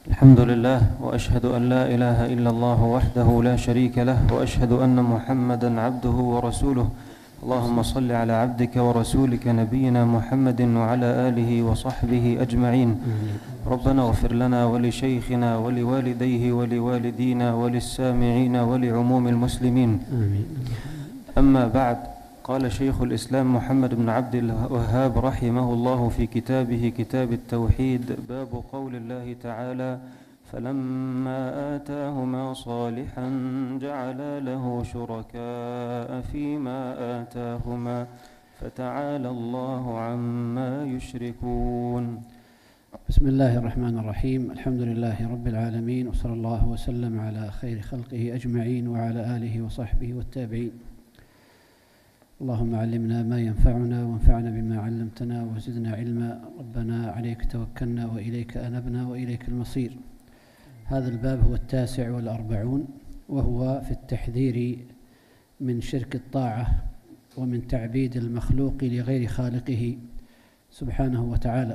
الحمد لله، وأشهد أن لا إله إلا الله وحده لا شريك له، وأشهد أن محمدًا عبده ورسوله. اللهم صل على عبدك ورسولك نبينا محمد وعلى آله وصحبه أجمعين. ربنا اغفر لنا ولشيخنا ولوالديه ولوالدينا وللسامعين ولعموم المسلمين. أما بعد، قال شيخ الإسلام محمد بن عبد الوهاب رحمه الله في كتابه كتاب التوحيد: باب قول الله تعالى: فلما آتاهما صالحا جعلا له شركاء فيما آتاهما فتعالى الله عما يشركون. بسم الله الرحمن الرحيم. الحمد لله رب العالمين، وصلى الله وسلم على خير خلقه أجمعين وعلى آله وصحبه والتابعين. اللهم علمنا ما ينفعنا وانفعنا بما علمتنا وزدنا علما. ربنا عليك توكلنا وإليك أنبنا وإليك المصير. هذا الباب هو 49، وهو في التحذير من شرك الطاعة ومن تعبيد المخلوق لغير خالقه سبحانه وتعالى،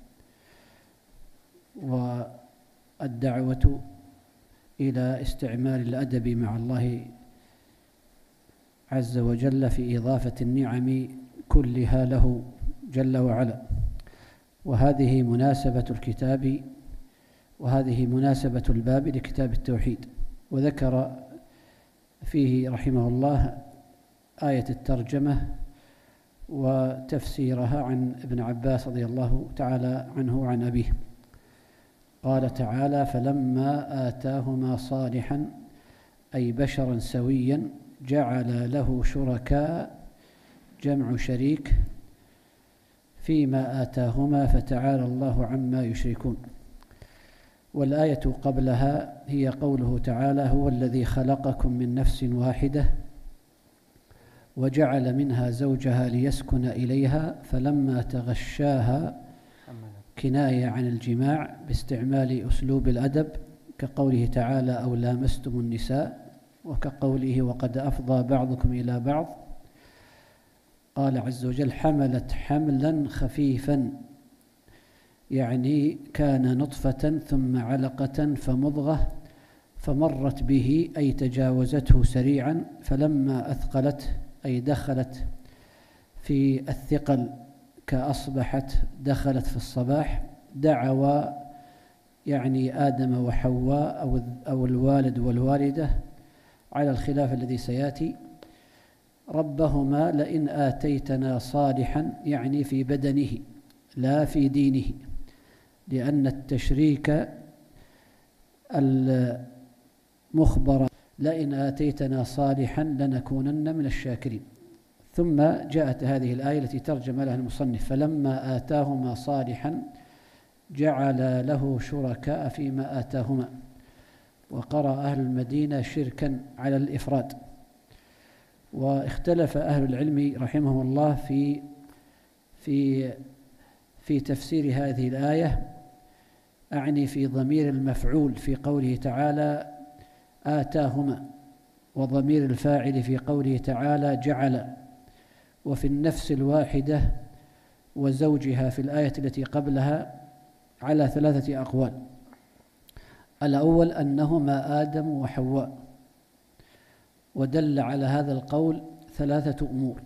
والدعوة إلى استعمال الأدب مع الله عز وجل في إضافة النعم كلها له جل وعلا. وهذه مناسبة الكتاب، وهذه مناسبة الباب لكتاب التوحيد. وذكر فيه رحمه الله آية الترجمة وتفسيرها عن ابن عباس رضي الله تعالى عنه وعن أبيه. قال تعالى: فلما آتاهما صالحا، أي بشرا سويا، جعل له شركاء، جمع شريك، فيما آتاهما فتعالى الله عما يشركون. والآية قبلها هي قوله تعالى: هو الذي خلقكم من نفس واحدة وجعل منها زوجها ليسكن إليها فلما تغشاها، كناية عن الجماع باستعمال أسلوب الأدب، كقوله تعالى: أو لامستم النساء، وكقوله: وقد أفضى بعضكم إلى بعض. قال عز وجل: حملت حملا خفيفا، يعني كان نطفة ثم علقة فمضغة فمرت به، أي تجاوزته سريعا. فلما أثقلت، أي دخلت في الثقل كأصبحت دخلت في الصباح. دعوا يعني آدم وحواء أو الوالد والوالدة على الخلاف الذي سيأتي، ربهما لئن آتيتنا صالحا، يعني في بدنه لا في دينه، لأن التشريك المخبر لئن آتيتنا صالحا لنكونن من الشاكرين. ثم جاءت هذه الآية التي ترجم لها المصنف: فلما آتاهما صالحا جعل له شركاء فيما آتاهما. وقرأ أهل المدينة شركا على الإفراد. واختلف أهل العلم رحمهم الله في تفسير هذه الآية، أعني في ضمير المفعول في قوله تعالى آتاهما، وضمير الفاعل في قوله تعالى جعل، وفي النفس الواحدة وزوجها في الآية التي قبلها، على 3 أقوال. الأول أنهما آدم وحواء، ودل على هذا القول 3 أمور.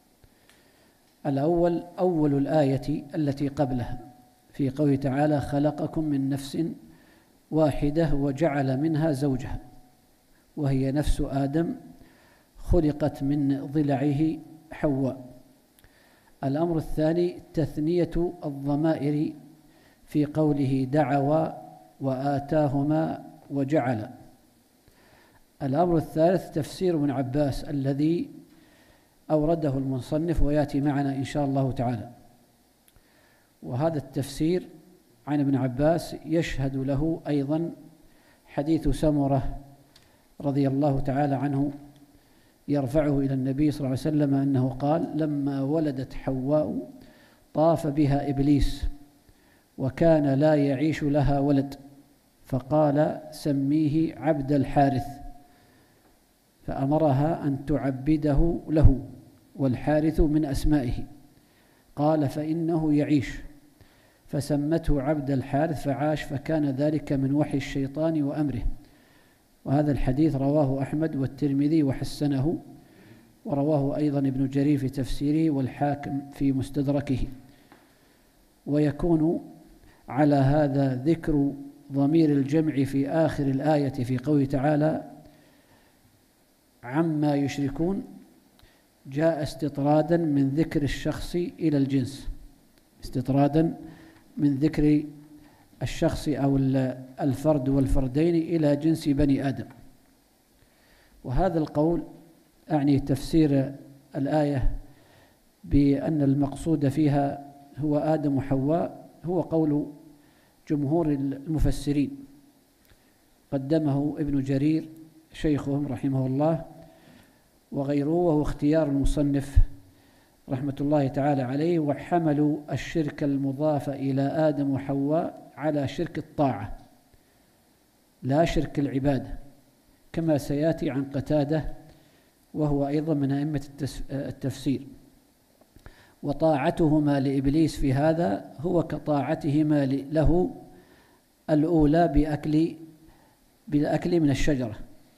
الأول أول الآية التي قبلها في قوله تعالى: خلقكم من نفس واحدة وجعل منها زوجها، وهي نفس آدم خلقت من ضلعه حواء. الأمر الثاني تثنية الضمائر في قوله دعوا وآتاهما وجعل. الأمر الثالث تفسير ابن عباس الذي أورده المصنف ويأتي معنا إن شاء الله تعالى. وهذا التفسير عن ابن عباس يشهد له أيضا حديث سمرة رضي الله تعالى عنه، يرفعه إلى النبي صلى الله عليه وسلم أنه قال: لما ولدت حواء طاف بها إبليس وكان لا يعيش لها ولد، فقال: سميه عبد الحارث، فأمرها أن تعبده له، والحارث من أسمائه. قال: فإنه يعيش. فسمته عبد الحارث فعاش، فكان ذلك من وحي الشيطان وأمره. وهذا الحديث رواه أحمد والترمذي وحسنه، ورواه أيضا ابن جرير في تفسيره والحاكم في مستدركه. ويكون على هذا ذكر ضمير الجمع في آخر الآية في قوله تعالى عما يشركون جاء استطرادا من ذكر الشخص إلى الجنس، استطرادا من ذكر الشخص أو الفرد والفردين إلى جنس بني آدم. وهذا القول أعني تفسير الآية بأن المقصود فيها هو آدم وحواء هو قول جمهور المفسرين، قدمه ابن جرير شيخهم رحمه الله وغيره، وهو اختيار المصنف رحمة الله تعالى عليه. وحملوا الشرك المضاف إلى آدم وحواء على شرك الطاعة لا شرك العبادة، كما سيأتي عن قتادة وهو أيضا من أئمة التفسير. وطاعتهما لإبليس في هذا هو كطاعتهما له الأولى بالأكل من الشجرة.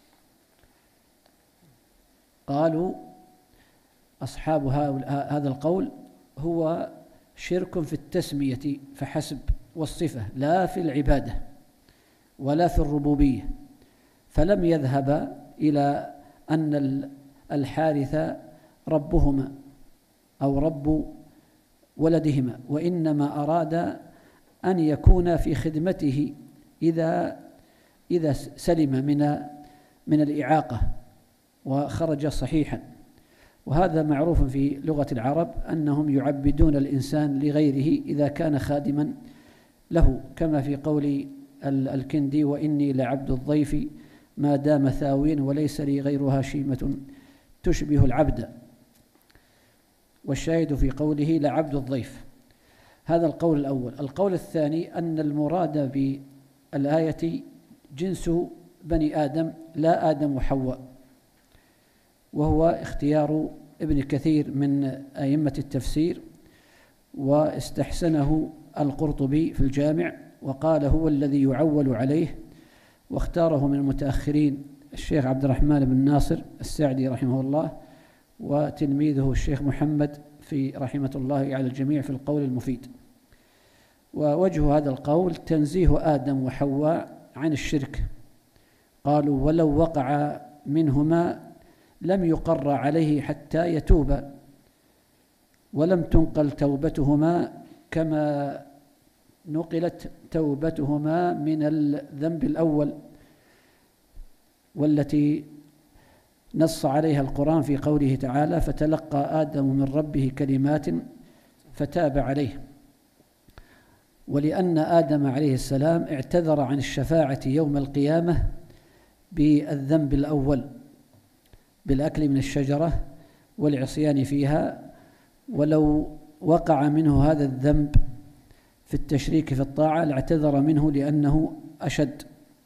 قالوا أصحاب هذا القول هو شرك في التسمية فحسب والصفة لا في العبادة ولا في الربوبية، فلم يذهب إلى أن الحارث ربهما أو رب ولدهما، وإنما أراد أن يكون في خدمته إذا سلم من الإعاقة وخرج صحيحا. وهذا معروف في لغة العرب أنهم يعبدون الإنسان لغيره إذا كان خادما له، كما في قول الكندي وإني لعبد الضيف ما دام ثاويا وليس لي غيرها شيمة تشبه العبد. والشاهد في قوله لعبد الضيف. هذا القول الأول. القول الثاني أن المراد بالآية جنس بني آدم لا آدم وحواء، وهو اختيار ابن كثير من أئمة التفسير، واستحسنه القرطبي في الجامع وقال هو الذي يعول عليه، واختاره من المتأخرين الشيخ عبد الرحمن بن ناصر السعدي رحمه الله وتلميذه الشيخ محمد في رحمة الله على الجميع في القول المفيد. ووجه هذا القول تنزيه آدم وحواء عن الشرك. قالوا ولو وقع منهما لم يقر عليه حتى يتوب، ولم تنقل توبتهما كما نقلت توبتهما من الذنب الأول، والتي نص عليها القرآن في قوله تعالى فتلقى آدم من ربه كلمات فتاب عليه. ولأن آدم عليه السلام اعتذر عن الشفاعة يوم القيامة بالذنب الأول بالأكل من الشجرة والعصيان فيها، ولو وقع منه هذا الذنب في التشريك في الطاعة لاعتذر منه لأنه أشد.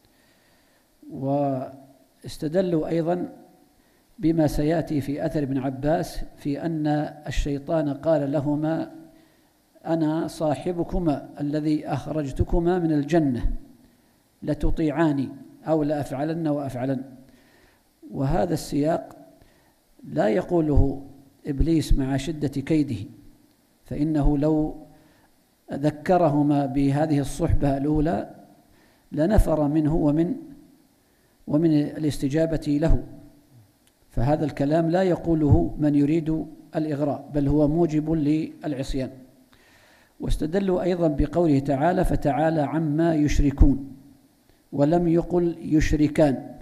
واستدلوا أيضا بما سيأتي في أثر ابن عباس في أن الشيطان قال لهما أنا صاحبكما الذي أخرجتكما من الجنة لتطيعاني أو لأفعلن وأفعلن. وهذا السياق لا يقوله إبليس مع شدة كيده، فإنه لو ذكرهما بهذه الصحبة الأولى لنفر منه ومن الاستجابة له. فهذا الكلام لا يقوله من يريد الإغراء، بل هو موجب للعصيان. واستدلوا أيضا بقوله تعالى فتعالى عما يشركون، ولم يقل يشركان.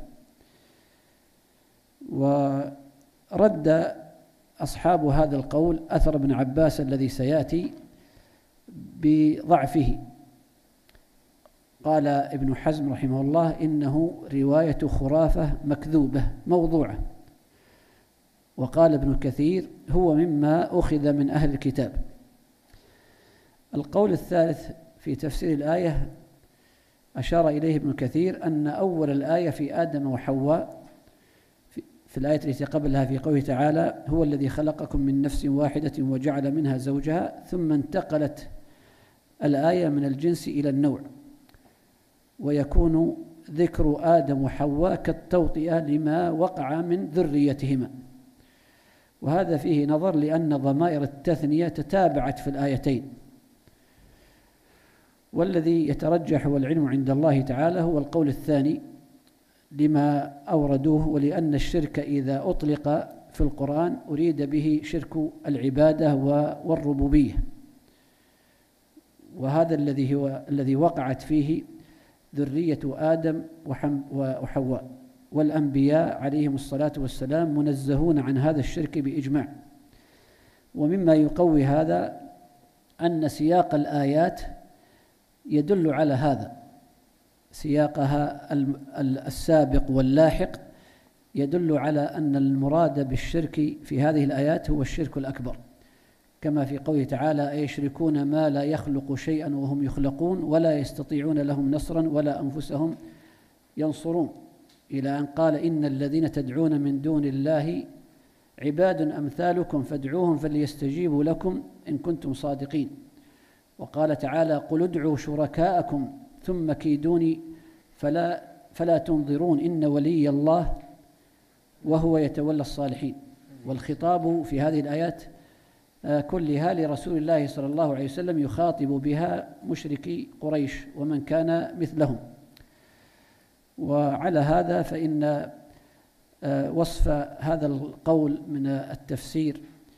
ورد أصحاب هذا القول أثر ابن عباس الذي سيأتي بضعفه. قال ابن حزم رحمه الله إنه رواية خرافة مكذوبة موضوعة. وقال ابن كثير هو مما أخذ من أهل الكتاب. القول الثالث في تفسير الآية أشار إليه ابن كثير أن أول الآية في آدم وحواء في الآية التي قبلها في قوله تعالى هو الذي خلقكم من نفس واحدة وجعل منها زوجها، ثم انتقلت الآية من الجنس إلى النوع، ويكون ذكر آدم وحواء كالتوطئة لما وقع من ذريتهما. وهذا فيه نظر لأن ضمائر التثنية تتابعت في الآيتين، والذي يترجح والعلم عند الله تعالى هو القول الثاني لما أوردوه، ولأن الشرك إذا أطلق في القرآن أريد به شرك العبادة والربوبية، وهذا الذي وقعت فيه ذرية آدم وحواء، والأنبياء عليهم الصلاة والسلام منزهون عن هذا الشرك بإجماع. ومما يقوي هذا أن سياق الآيات يدل على هذا، سياقها السابق واللاحق يدل على أن المراد بالشرك في هذه الآيات هو الشرك الأكبر، كما في قوله تعالى: أيشركون ما لا يخلق شيئا وهم يخلقون ولا يستطيعون لهم نصرا ولا أنفسهم ينصرون، إلى أن قال: إن الذين تدعون من دون الله عباد أمثالكم فادعوهم فليستجيبوا لكم إن كنتم صادقين. وقال تعالى: قل ادعوا شركاءكم ثم كيدوني فلا تنظرون إن ولي الله وهو يتولى الصالحين. والخطاب في هذه الآيات كلها لرسول الله صلى الله عليه وسلم يخاطب بها مشركي قريش ومن كان مثلهم. وعلى هذا فإن وصف هذا القول من التفسير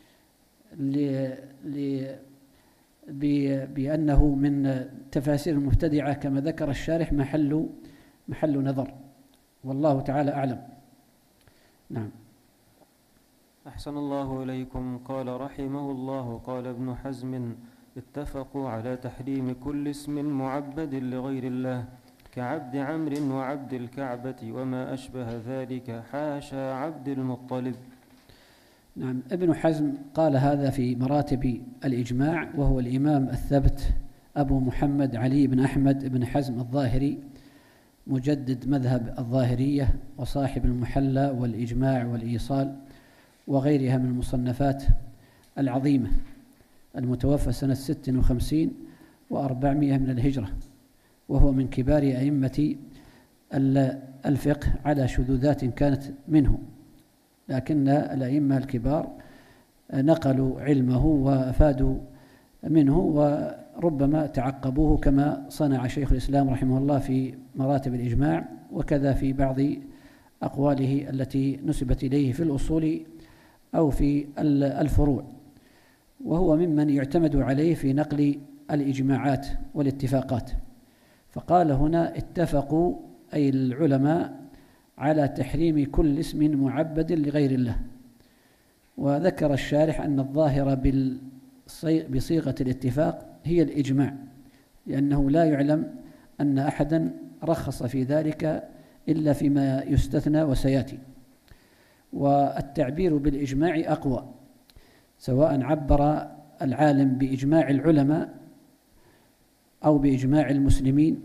بأنه من تفاسير المبتدعة كما ذكر الشارح محل نظر، والله تعالى أعلم. نعم. أحسن الله إليكم. قال رحمه الله: قال ابن حزم: اتفقوا على تحريم كل اسم معبد لغير الله كعبد عمرو وعبد الكعبة وما أشبه ذلك، حاشا عبد المطلب. نعم. ابن حزم قال هذا في مراتب الإجماع، وهو الإمام الثبت أبو محمد علي بن أحمد بن حزم الظاهري، مجدد مذهب الظاهرية وصاحب المحلى والإجماع والإيصال وغيرها من المصنفات العظيمة، المتوفى سنة 56 و400 من الهجرة، وهو من كبار أئمة الفقه على شذوذات كانت منه، لكن الأئمة الكبار نقلوا علمه وأفادوا منه وربما تعقبوه، كما صنع شيخ الإسلام رحمه الله في مراتب الإجماع، وكذا في بعض أقواله التي نسبت إليه في الأصول أو في الفروع. وهو ممن يعتمد عليه في نقل الإجماعات والاتفاقات. فقال هنا: اتفقوا أي العلماء على تحريم كل اسم معبد لغير الله. وذكر الشارح أن الظاهر بصيغة الاتفاق هي الإجماع، لأنه لا يعلم أن أحدا رخص في ذلك إلا فيما يستثنى وسيأتي. والتعبير بالإجماع أقوى، سواء عبر العالم بإجماع العلماء أو بإجماع المسلمين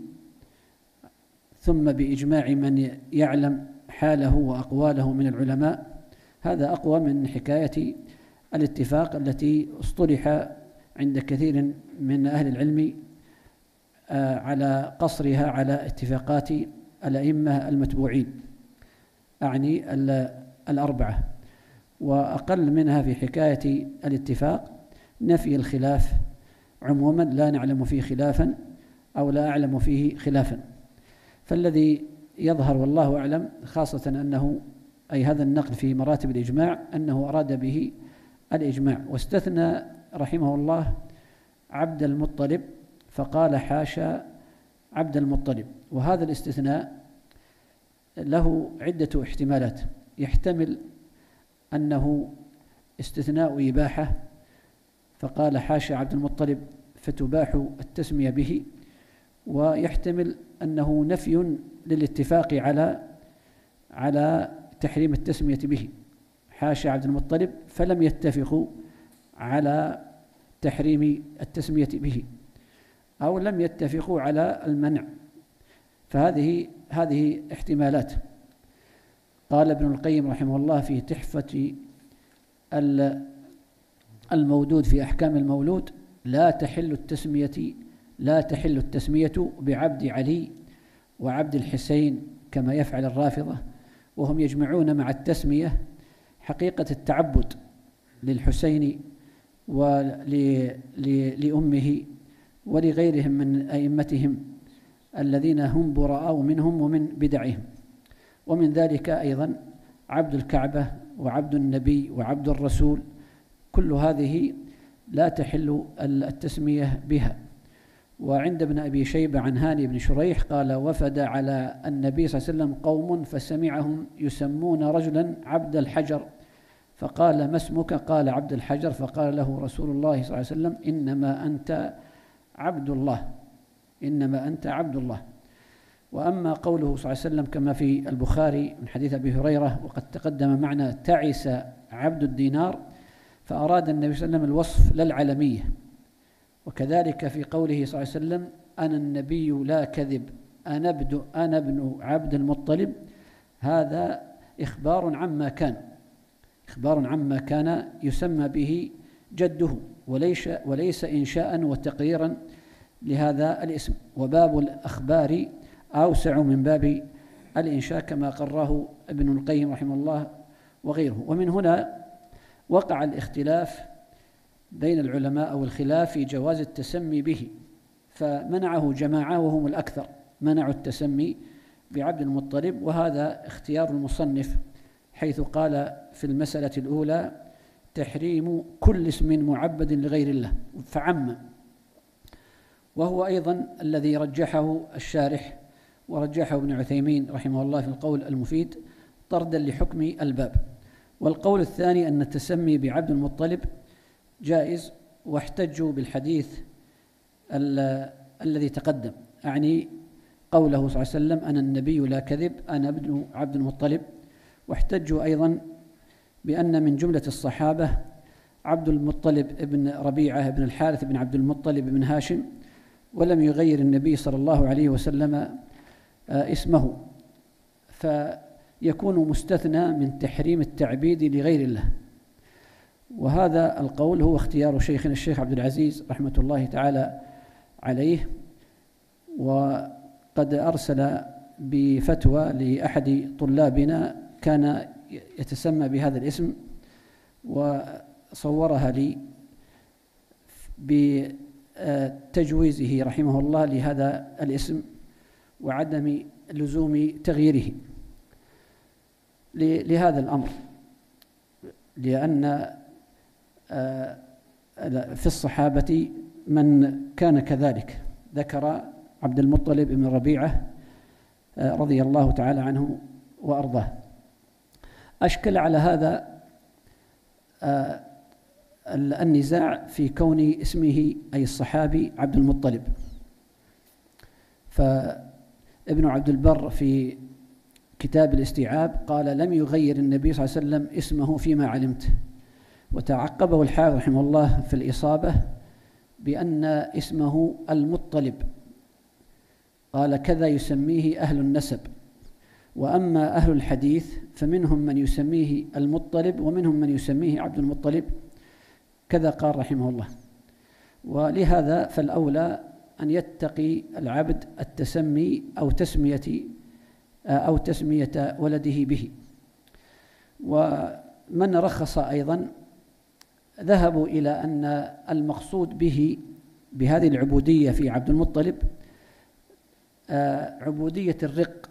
ثم بإجماع من يعلم حاله وأقواله من العلماء، هذا أقوى من حكاية الاتفاق التي اصطلح عند كثير من أهل العلم على قصرها على اتفاقات الأئمة المتبوعين، أعني الأربعة. وأقل منها في حكاية الاتفاق نفي الخلاف عموما، لا نعلم فيه خلافا أو لا أعلم فيه خلافا. فالذي يظهر والله أعلم خاصة أنه أي هذا النقل في مراتب الإجماع أنه أراد به الإجماع. واستثنى رحمه الله عبد المطلب فقال: حاشا عبد المطلب. وهذا الاستثناء له عدة احتمالات، يحتمل أنه استثناء إباحة فقال: حاشا عبد المطلب فتباح التسمية به، ويحتمل أنه نفي للاتفاق على تحريم التسمية به، حاشا عبد المطلب فلم يتفقوا على تحريم التسمية به، أو لم يتفقوا على المنع. فهذه احتمالات. قال ابن القيم رحمه الله في تحفة المودود في أحكام المولود: لا تحل التسمية لا تحل التسمية بعبد علي وعبد الحسين كما يفعل الرافضة، وهم يجمعون مع التسمية حقيقة التعبد للحسين ولأمه ولغيرهم من أئمتهم الذين هم براء منهم ومن بدعهم. ومن ذلك أيضا عبد الكعبة وعبد النبي وعبد الرسول، كل هذه لا تحل التسمية بها. وعند ابن أبي شيبة عن هاني بن شريح قال: وفد على النبي صلى الله عليه وسلم قوم فسمعهم يسمون رجلا عبد الحجر، فقال: ما اسمك؟ قال: عبد الحجر. فقال له رسول الله صلى الله عليه وسلم: إنما أنت عبد الله، إنما أنت عبد الله. وأما قوله صلى الله عليه وسلم كما في البخاري من حديث أبي هريرة وقد تقدم معنا: تعس عبد الدينار، فأراد النبي صلى الله عليه وسلم الوصف للعلمية. وكذلك في قوله صلى الله عليه وسلم: أنا النبي لا كذب، أنا ابن عبد المطلب، هذا إخبار عما كان يسمى به جده، وليس إنشاء وتقريرا لهذا الاسم. وباب الأخبار أوسع من باب الإنشاء كما قرره ابن القيم رحمه الله وغيره. ومن هنا وقع الاختلاف بين العلماء أو الخلاف في جواز التسمي به، فمنعه جماعة وهم الأكثر، منعوا التسمي بعبد المطلب، وهذا اختيار المصنف حيث قال في المسألة الأولى: تحريم كل اسم معبد لغير الله، فعم. وهو أيضا الذي رجحه الشارح ورجحه ابن عثيمين رحمه الله في القول المفيد طردا لحكم الباب. والقول الثاني أن التسمي بعبد المطلب جائز، واحتجوا بالحديث الذي تقدم، أعني قوله صلى الله عليه وسلم: أنا النبي لا كذب، أنا ابن عبد المطلب. واحتجوا أيضا بأن من جملة الصحابة عبد المطلب ابن ربيعة ابن الحارث بن عبد المطلب بن هاشم، ولم يغير النبي صلى الله عليه وسلم اسمه، فيكون مستثنى من تحريم التعبيد لغير الله. وهذا القول هو اختيار شيخنا الشيخ عبد العزيز رحمة الله تعالى عليه، وقد أرسل بفتوى لأحد طلابنا كان يتسمى بهذا الاسم، وصورها لي بتجويزه رحمه الله لهذا الاسم وعدم لزوم تغييره لهذا الأمر، لأن في الصحابة من كان كذلك. ذكر عبد المطلب بن ربيعة رضي الله تعالى عنه وأرضاه. أشكل على هذا النزاع في كون اسمه أي الصحابي عبد المطلب، فابن عبد البر في كتاب الاستيعاب قال: لم يغير النبي صلى الله عليه وسلم اسمه فيما علمت. وتعقبه الحافظ رحمه الله في الإصابة بأن اسمه المطلب، قال: كذا يسميه أهل النسب، وأما أهل الحديث فمنهم من يسميه المطلب ومنهم من يسميه عبد المطلب، كذا قال رحمه الله. ولهذا فالأولى أن يتقي العبد التسمي أو تسمية ولده به. ومن رخص أيضا ذهبوا إلى أن المقصود بهذه العبودية في عبد المطلب عبودية الرق،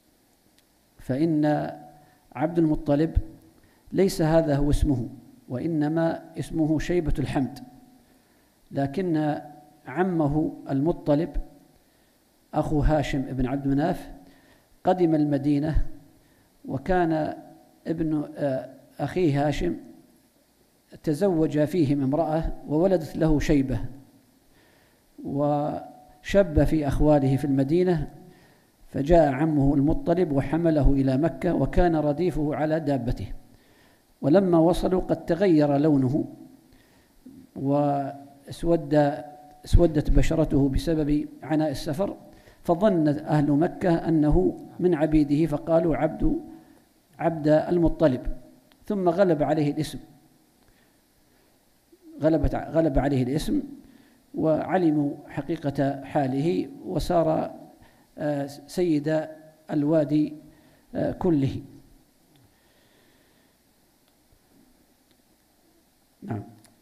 فإن عبد المطلب ليس هذا هو اسمه، وإنما اسمه شيبة الحمد، لكن عمه المطلب أخو هاشم بن عبد مناف قدم المدينة، وكان ابن أخيه هاشم تزوج فيهم امرأة وولدت له شيبة، وشب في أخواله في المدينة، فجاء عمه المطلب وحمله إلى مكة، وكان رديفه على دابته. ولما وصلوا قد تغير لونه واسودت بشرته بسبب عناء السفر، فظن أهل مكة أنه من عبيده فقالوا عبد المطلب، ثم غلب عليه الاسم وعلموا حقيقة حاله، وصار سيد الوادي كله. نعم.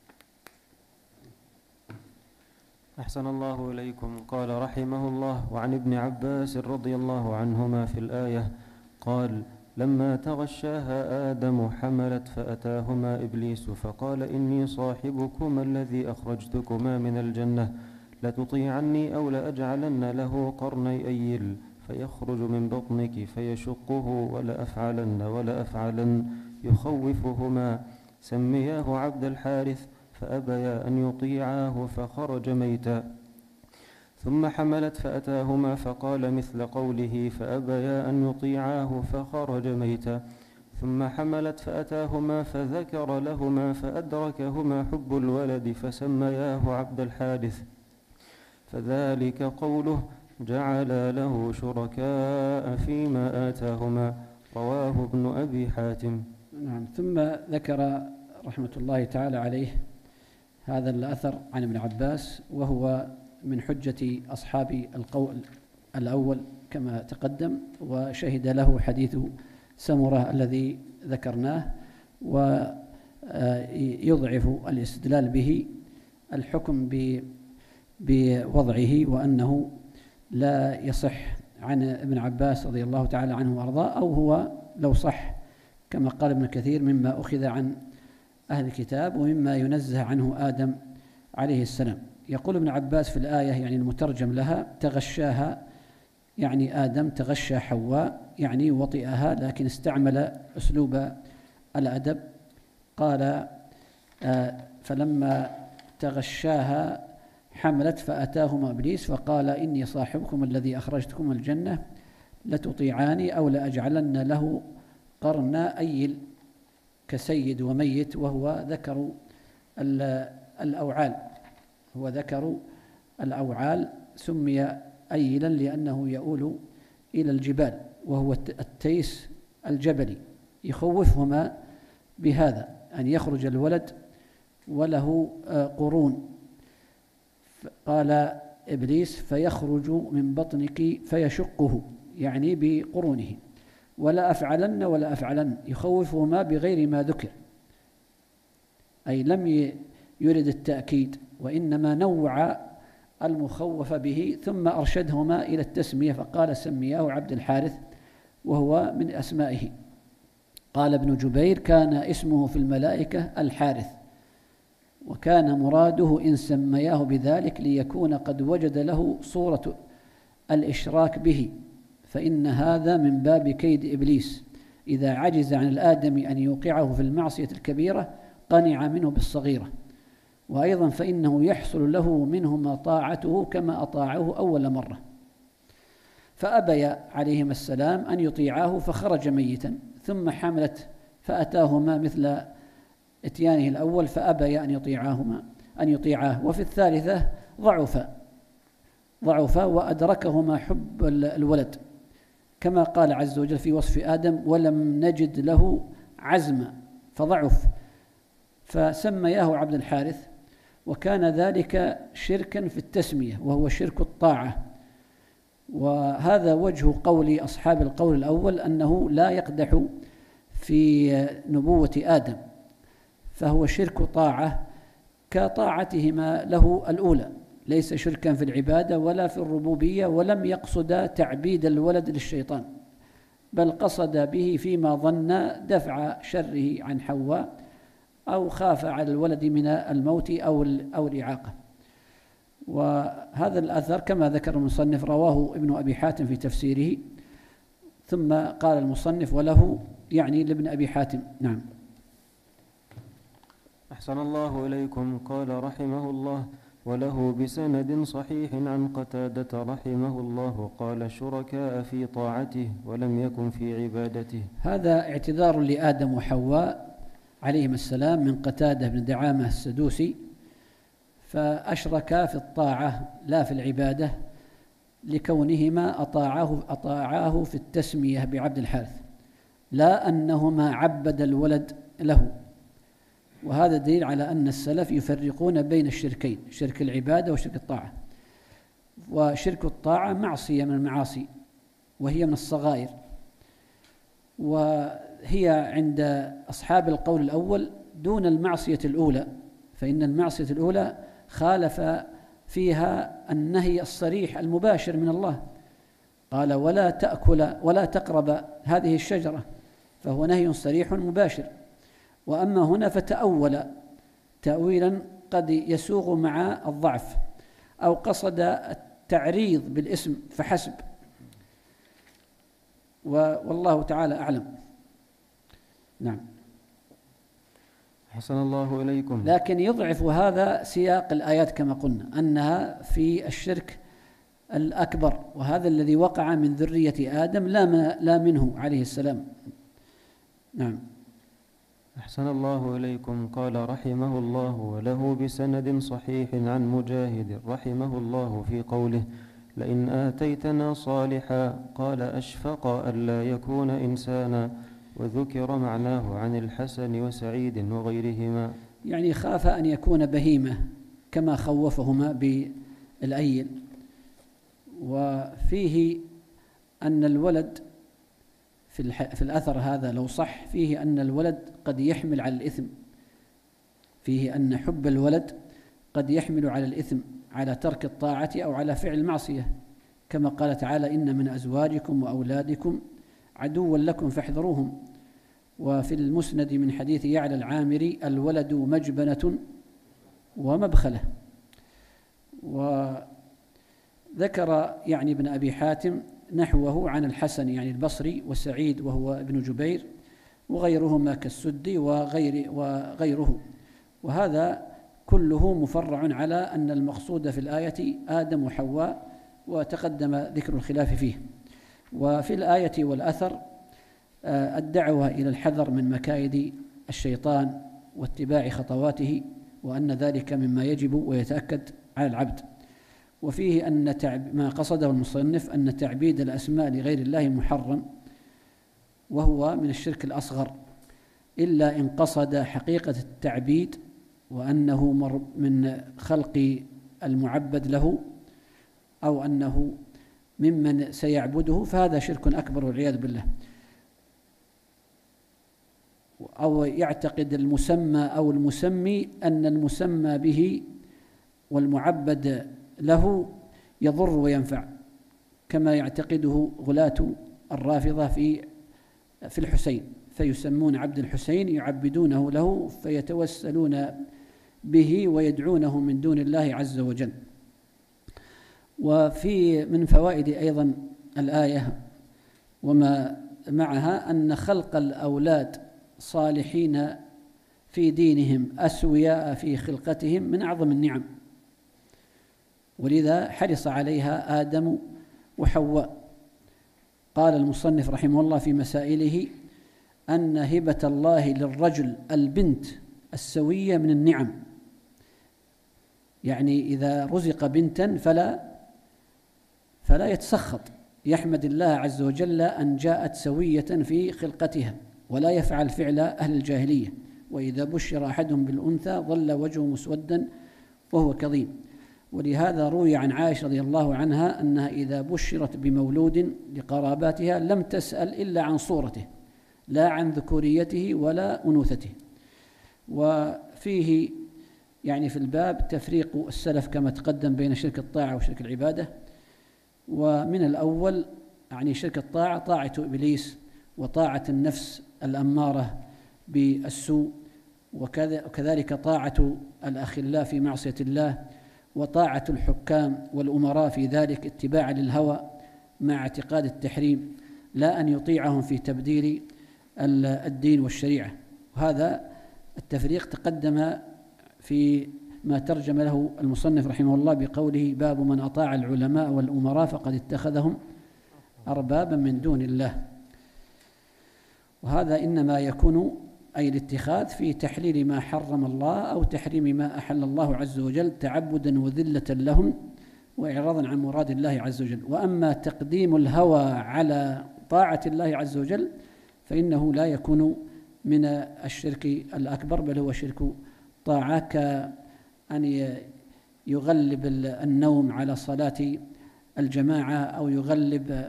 أحسن الله إليكم. قال رحمه الله: وعن ابن عباس رضي الله عنهما في الآية قال: لما تغشاها آدم حملت فأتاهما إبليس فقال: إني صاحبكما الذي أخرجتكما من الجنة، لتطيعني أو لأجعلن له قرني أيل فيخرج من بطنك فيشقه ولا أفعلن يخوفهما. سمياه عبد الحارث فأبيا أن يطيعاه فخرج ميتا. ثم حملت فأتاهما فقال مثل قوله فأبيا أن يطيعاه فخرج ميتا. ثم حملت فأتاهما فذكر لهما فأدركهما حب الولد فسمياه عبد الحارث، فذلك قوله جعل له شركاء فيما آتاهما. رواه ابن أبي حاتم. نعم. ثم ذكر رحمة الله تعالى عليه هذا الأثر عن ابن عباس، وهو من حجة أصحاب القول الأول كما تقدم، وشهد له حديث سمرة الذي ذكرناه، ويضعف الاستدلال به الحكم بوضعه، وأنه لا يصح عن ابن عباس رضي الله تعالى عنه وأرضاه، أو هو لو صح كما قال ابن كثير مما أخذ عن أهل الكتاب ومما ينزه عنه آدم عليه السلام. يقول ابن عباس في الآية يعني المترجم لها: تغشاها يعني آدم تغشى حواء يعني وطئها، لكن استعمل أسلوب الأدب. قال فلما تغشاها حملت فأتاهما إبليس فقال: إني صاحبكم الذي أخرجتكم من الجنة، لتطيعاني أو لأجعلن له قرنا أيل كسيد وميت، وهو ذكر الأوعال، هو ذكر الأوعال، سمي أيلا لأنه يؤول إلى الجبال، وهو التيس الجبلي. يخوفهما بهذا أن يخرج الولد وله قرون. قال إبليس: فيخرج من بطنك فيشقه، يعني بقرونه. ولا أفعلن يخوفهما بغير ما ذكر، أي لم يرد التأكيد، وإنما نوع المخوف به، ثم أرشدهما إلى التسمية فقال: سمياه عبد الحارث، وهو من أسمائه. قال ابن جبير: كان اسمه في الملائكة الحارث، وكان مراده إن سمياه بذلك ليكون قد وجد له صورة الإشراك به، فإن هذا من باب كيد إبليس، إذا عجز عن الآدم أن يوقعه في المعصية الكبيرة قنع منه بالصغيرة. وأيضا فإنه يحصل له منهما طاعته كما أطاعه أول مرة. فأبي عليهما السلام أن يطيعاه فخرج ميتا. ثم حملت فأتاهما مثل إتيانه الأول فأبي أن يطيعاه. وفي الثالثة ضعف وأدركهما حب الولد، كما قال عز وجل في وصف آدم: ولم نجد له عزما، فضعف، فسمياه عبد الحارث. وكان ذلك شركا في التسمية، وهو شرك الطاعة. وهذا وجه قول أصحاب القول الأول أنه لا يقدح في نبوة آدم، فهو شرك طاعة كطاعتهما له الأولى، ليس شركا في العبادة ولا في الربوبية، ولم يقصد تعبيد الولد للشيطان، بل قصد به فيما ظن دفع شره عن حواء، أو خاف على الولد من الموت أو الإعاقة. وهذا الأثر كما ذكر المصنف رواه ابن أبي حاتم في تفسيره. ثم قال المصنف: وله يعني لابن أبي حاتم. نعم. أحسن الله إليكم. قال رحمه الله: وله بسند صحيح عن قتادة رحمه الله قال: شركاء في طاعته ولم يكن في عبادته. هذا اعتذار لآدم وحواء عليهم السلام من قتادة بن دعامة السدوسي، فأشركا في الطاعة لا في العبادة، لكونهما أطاعاه في التسمية بعبد الحارث، لا أنهما عبد الولد له. وهذا دليل على أن السلف يفرقون بين الشركين، شرك العبادة وشرك الطاعة. وشرك الطاعة معصية من المعاصي، وهي من الصغائر، وهي عند أصحاب القول الأول دون المعصية الأولى، فإن المعصية الأولى خالف فيها النهي الصريح المباشر من الله، قال ولا تأكل ولا تقرب هذه الشجرة، فهو نهي صريح مباشر. وأما هنا فتأول تأويلا قد يسوغ مع الضعف، أو قصد التعريض بالاسم فحسب، والله تعالى أعلم. نعم. حسن الله إليكم. لكن يضعف هذا سياق الآيات كما قلنا أنها في الشرك الأكبر، وهذا الذي وقع من ذرية آدم لا منه عليه السلام. نعم. أحسن الله إليكم. قال رحمه الله وله بسند صحيح عن مجاهد رحمه الله في قوله لئن آتيتنا صالحا قال أشفق ألا يكون إنسانا، وذكر معناه عن الحسن وسعيد وغيرهما، يعني خاف أن يكون بهيمة كما خوفهما بالأيل. وفيه أن الولد في الأثر هذا لو صح فيه أن الولد قد يحمل على الإثم، فيه أن حب الولد قد يحمل على الإثم، على ترك الطاعة أو على فعل المعصية، كما قال تعالى إن من أزواجكم وأولادكم عدوا لكم فاحذروهم. وفي المسند من حديث يعلى العامري الولد مجبنة ومبخلة. وذكر يعني ابن أبي حاتم نحوه عن الحسن يعني البصري وسعيد وهو ابن جبير وغيرهما كالسدي وغيره، وهذا كله مفرع على أن المقصود في الآية آدم وحواء، وتقدم ذكر الخلاف فيه. وفي الآية والأثر الدعوة إلى الحذر من مكائد الشيطان واتباع خطواته، وأن ذلك مما يجب ويتأكد على العبد. وفيه أن ما قصده المصنف أن تعبيد الأسماء لغير الله محرم، وهو من الشرك الأصغر، إلا إن قصد حقيقة التعبيد وأنه من خلق المعبد له، أو أنه ممن سيعبده، فهذا شرك أكبر والعياذ بالله. أو يعتقد المسمى أو المسمي أن المسمى به والمعبد له يضر وينفع، كما يعتقده غلاة الرافضة في الحسين، فيسمون عبد الحسين يعبدونه له فيتوسلون به ويدعونه من دون الله عز وجل. وفي من فوائد أيضا الآية وما معها أن خلق الأولاد صالحين في دينهم أسوياء في خلقتهم من أعظم النعم، ولذا حرص عليها آدم وحواء. قال المصنف رحمه الله في مسائله أن هبة الله للرجل البنت السوية من النعم، يعني إذا رزق بنتا فلا يتسخط، يحمد الله عز وجل أن جاءت سوية في خلقتها، ولا يفعل فعل أهل الجاهلية، وإذا بشر أحدهم بالأنثى ظل وجهه مسودا وهو كظيم. ولهذا روي عن عائشة رضي الله عنها أنها إذا بشرت بمولود لقراباتها لم تسأل إلا عن صورته، لا عن ذكوريته ولا أنوثته. وفيه يعني في الباب تفريق السلف كما تقدم بين شرك الطاعة وشرك العبادة. ومن الأول يعني شرك الطاعة طاعة إبليس وطاعة النفس الأمارة بالسوء، وكذلك طاعة الأخلاء في معصية الله، وطاعة الحكام والأمراء في ذلك اتباعا للهوى مع اعتقاد التحريم، لا أن يطيعهم في تبديل الدين والشريعة. وهذا التفريق تقدم في ما ترجم له المصنف رحمه الله بقوله باب من أطاع العلماء والأمراء فقد اتخذهم أربابا من دون الله. وهذا إنما يكون أي الاتخاذ في تحليل ما حرم الله أو تحريم ما أحل الله عز وجل تعبدا وذلة لهم وإعراضا عن مراد الله عز وجل. وأما تقديم الهوى على طاعة الله عز وجل فإنه لا يكون من الشرك الأكبر، بل هو شرك طاعة، كأن يغلب النوم على صلاة الجماعة، أو يغلب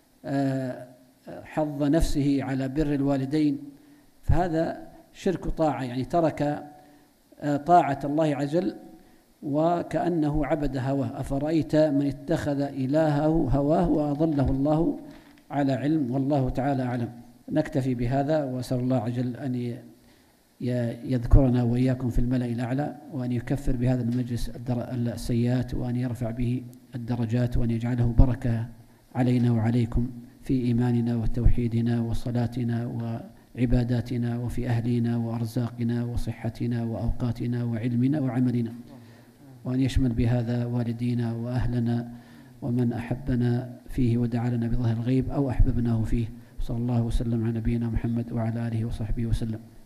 حظ نفسه على بر الوالدين، فهذا شرك طاعة، يعني ترك طاعة الله عز وجل وكأنه عبد هواه. أفرأيت من اتخذ إلهه هواه وأضله الله على علم، والله تعالى أعلم. نكتفي بهذا، وأسأل الله عز وجل أن يذكرنا وإياكم في الملأ الأعلى، وأن يكفر بهذا المجلس السيئات، وأن يرفع به الدرجات، وأن يجعله بركة علينا وعليكم في إيماننا وتوحيدنا وصلاتنا وعباداتنا، وفي أهلنا وأرزاقنا وصحتنا وأوقاتنا وعلمنا وعملنا، وأن يشمل بهذا والدينا وأهلنا ومن أحبنا فيه ودعا لنا بظهر الغيب أو أحببناه فيه. صلى الله وسلم على نبينا محمد وعلى آله وصحبه وسلم.